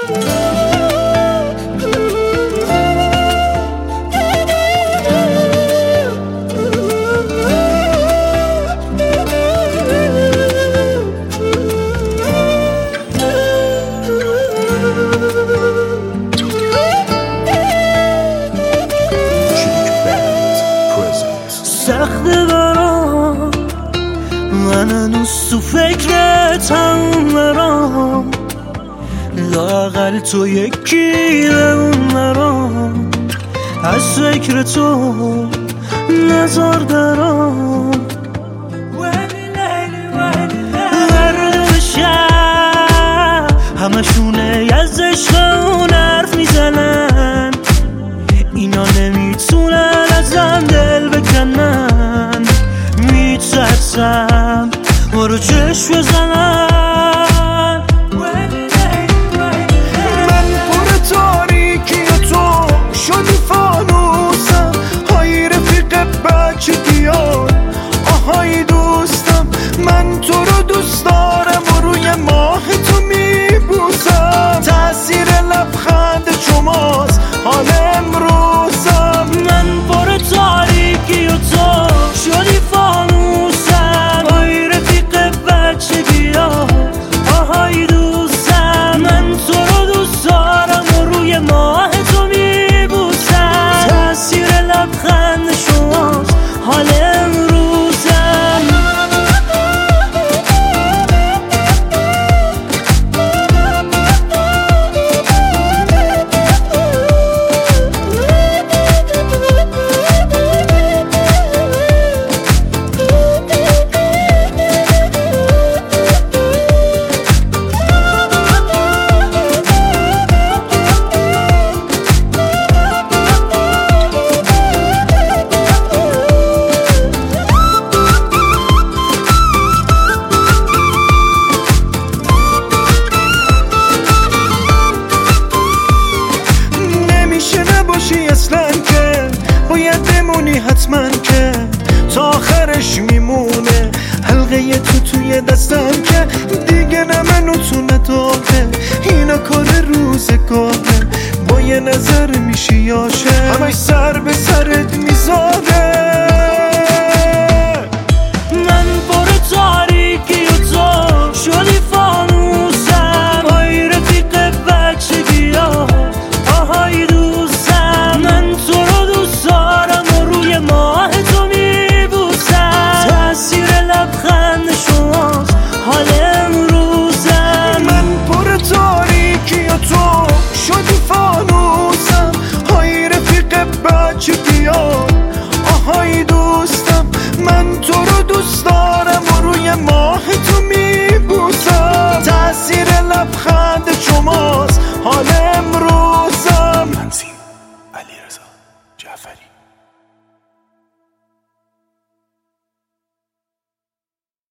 سخته برام من هنوز تو فکرتم نرام، لااقل تو یکی بمون نرام، از فکر تو نزار درام. مردم شهر همشونه از عشقمون حرف میزنن، اینا نمیتونن ازم دل بکنن، میترسم برو چشم بزنن. من پر تاریکی و تو شدی فانوسم، های رفیق بچه دیار، آهای دوستم، من تو رو دوست دارم و روی ماه تو میبوسم، تأثیر لبخند شماست حال امروزم. من پر تاریکی و تو شدی فانوسم، های رفیق بچه بیار، آهای دوستم، من تو رو دوست دارم و روی ماه تو میبوسم، تأثیر لبخند شماست حال امروزم. اصلا که باید بمونی حتما که تا آخرش میمونه، حلقه تو توی دستم که دیگه نه منو تو نداره، اینا کار روزگاره، با یه نظر میشی عاشق، همش سر به سرت میذاره. من پر تاریکی و تو شدی فانوسم، های رفیق بچه بیار، آهای دوستم، من تو رو دوست دارم و روی ماه تو میبوسم، تأثیر لبخند شماست حال امروزم. من پر تاریکی و تو شدی فانوسم، های رفیق بچه بیار، آهای دوستم، من تو رو دوست دارم و روی ماه تو میبوسم، تأثیر لبخند شماست حال امروزم. تنظیم علیرضا جعفری.